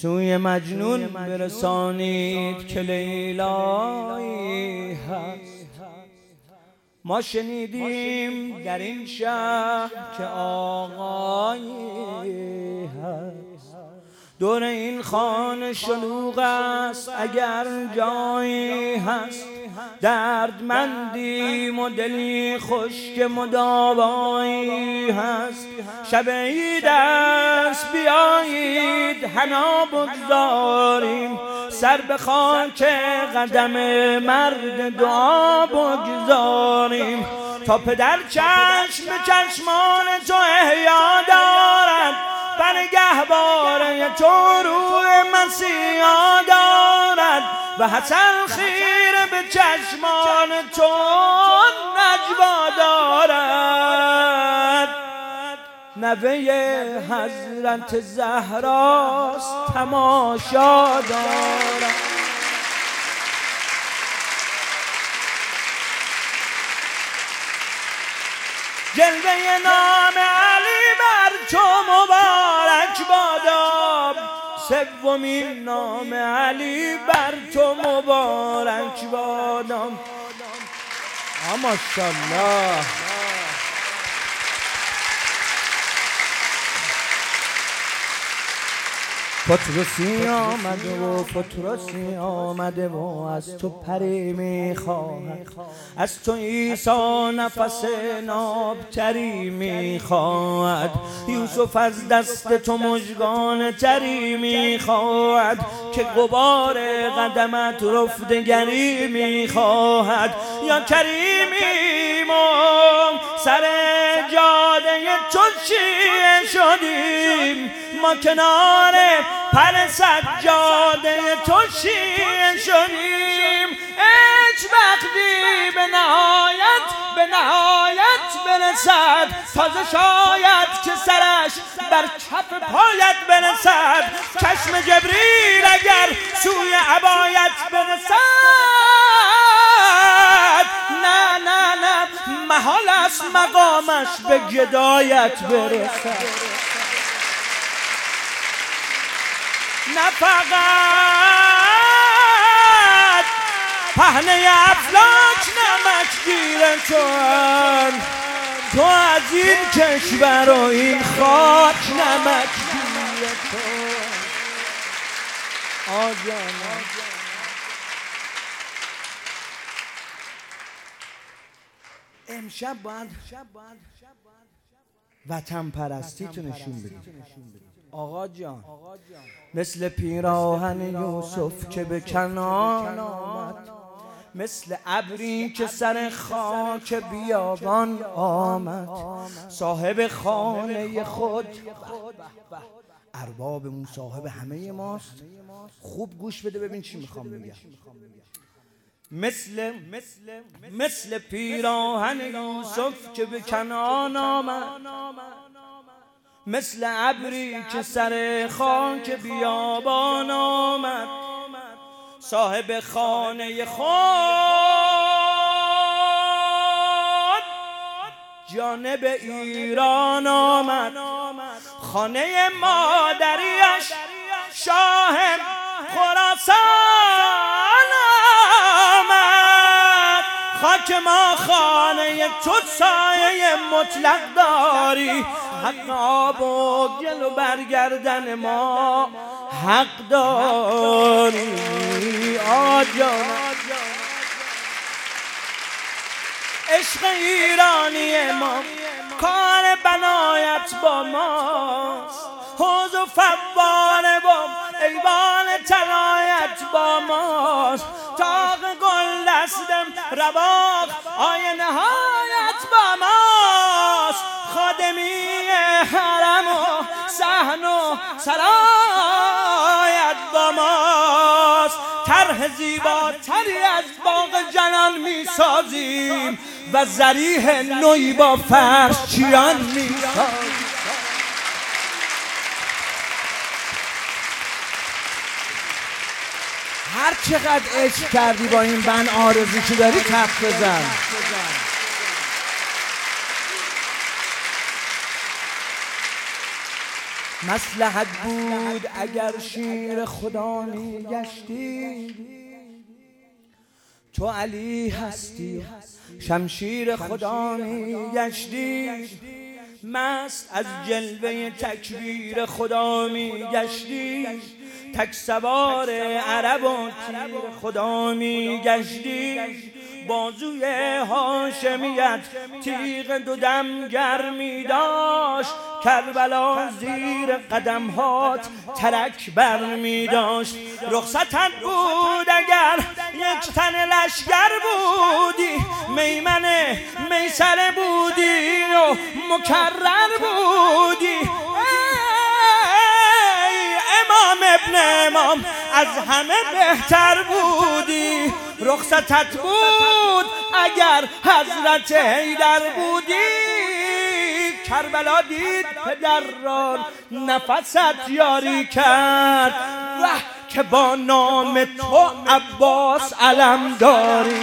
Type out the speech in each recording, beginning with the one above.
سوی مجنون برسانید که لیلایی هست. ما شنیدیم در این شهر که آقایی هست. دور این خانه شلوغ است اگر جایی هست. دردمندیم و دلی خشک مداوایی هست. شب عید است بیایید حنا بگذاریم، سر به خاک قدم مرد دعا بگذاریم. تا پدر چشم به چشمان تو احیا دارد، برگهواره تو روی مسیحا دارد و حسن خیره به چشمان تو نجوا دارد. نوه حضرت زهراست تماشا دارد. جلوه نام علی بر تو مبارک بادا، سومین نام علی بر تو مبارک بادا. ماشاءالله. پتروسی آمده و پتروسی آمده و از تو پری میخواهد، از تو عیسی نفس نابتری میخواهد. یوسف از دست تو مژگان تری میخواهد که غبار قدمت رفتگری میخواهد. یا کریمی ما سر جاده تو چیه شدیم، ما کنار پر سجاده تو چیه شدیم. هیچ وقتی به نهایت برسد، تازه شاید که سرش بر کف پایت برسد. چشم جبریل اگر سوی عبایت برسد، نه نه نه محال است مقامش به گدایت برسد. نه فقط پهنه افلاک نمکگیر توان، تو از این کشور و این خاک نمکگیر توان. آجانا امشب باید وطن پرستی تو نشون بدید. آقا جان مثل پیراهن یوسف که به کنان آمد، مثل ابری که سر خاک بیابان آمد. صاحب خانه خود اربابمون صاحب همه ماست. خوب گوش بده ببین چی میخوام بگم. مثل پیراهن یوسف که به کنان آمد، مثل ابری که سر خاک بیابان آمد. صاحب خانه خود جانب ایران آمد. خانه مادریش شاه خراسان آمد. خاک ما خانه تو سایه مطلق داری، حق آب و گل و برگردن ما حق داری. آجانا عشق ایرانی ما کار بنایت با ماست. حوض و فواره و ایوان طلایت با ماست. تاق گل دستم رواق آی نهایت با ماست. خادمی حرم و صحن و سرایت با ماست. طرح زیباتری از باغ جنان می سازیم و ضریح نوی با فرش چیان می سازیم. هر چقدر عشق کردی با این بند آرزوشی داری کف بزن. مصلحت بود اگر شیر خدا میگشتی، تو علی هستی شمشیر خدا میگشتی، مست از جلوه تکبیر خدا میگشتی، تک سوار عرب و تیر خدا میگشتی، بازوی هاشمیت تیغ دو دم گرمی داشت، کربلا زیر قدمهات ترک برمی داشت. رخصتت بود اگر یک تن لشگر بودی، میمنه میسره بودی و مکرر بودی، ای امام ابن امام از همه بهتر بودی. رخصتت بود اگر حضرت حیدر بودی، کربلا دید پدر را نفست یاری کرد، وه که با نام تو عباس علم داری.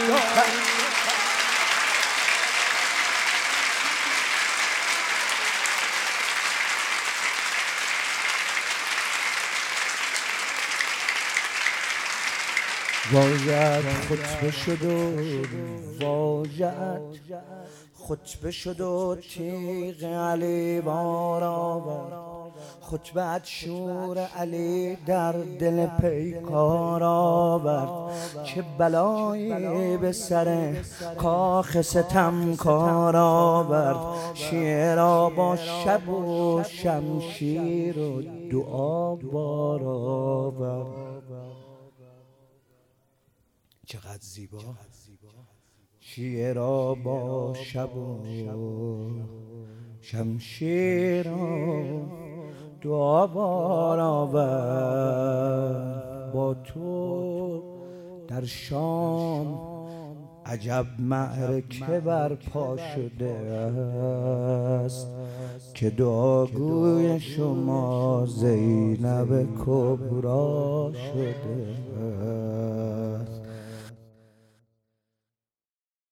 واژه‌ات خطبه شد و واژه‌ات خطبه شد و تیغ علی بار آورد، خطبه‌ات شور علی در دل پیکار آورد، چه بلایی به سر کاخ ستمکار آورد، شیعه را با شب و شمشیر و دعا بار آورد. چقدر زیبا شیعه را با شب و شمشیر و دعا بار آورد. با تو در شام عجب معرکه برپا شده است، که دعاگوی شما زینب کبرا شده است.